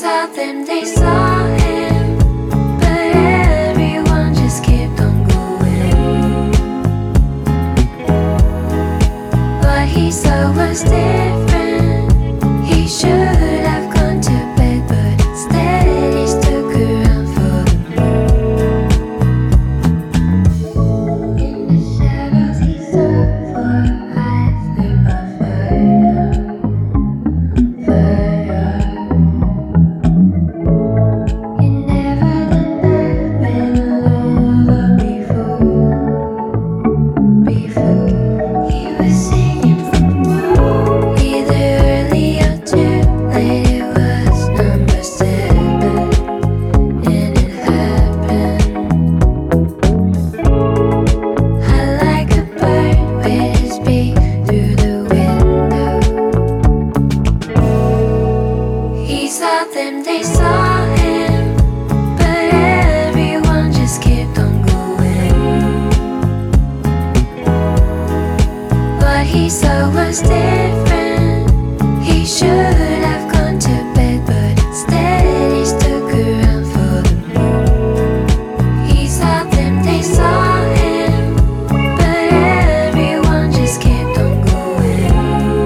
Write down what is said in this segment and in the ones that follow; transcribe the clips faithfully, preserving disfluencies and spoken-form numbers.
saw them, they saw him, but everyone just kept on going. What he saw was different. He should have gone to bed, but instead he stuck around for the moon. In the shadows he saw four eyes lit by fire, fire. You never done that been a lover before, before. He was singing from either early or too late. It was number seven, and it happened. I like a bird with his beak through the window. He saw them, they saw him, but everyone just kept on going. What he saw was different. He should have gone to bed, but instead he stuck around for the moon. He saw them, they saw him, but everyone just kept on going.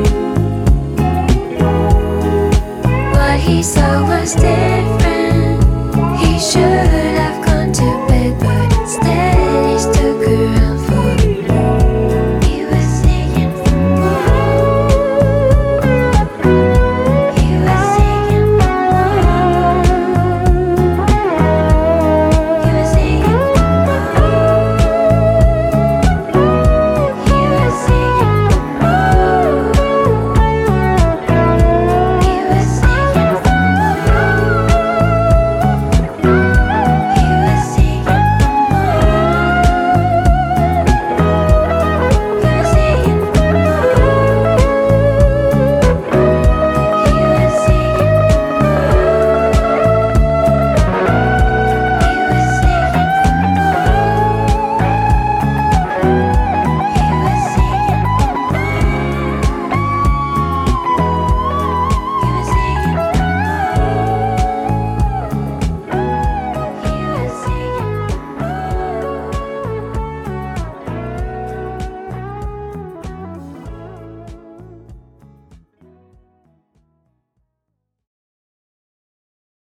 What he saw was different. He should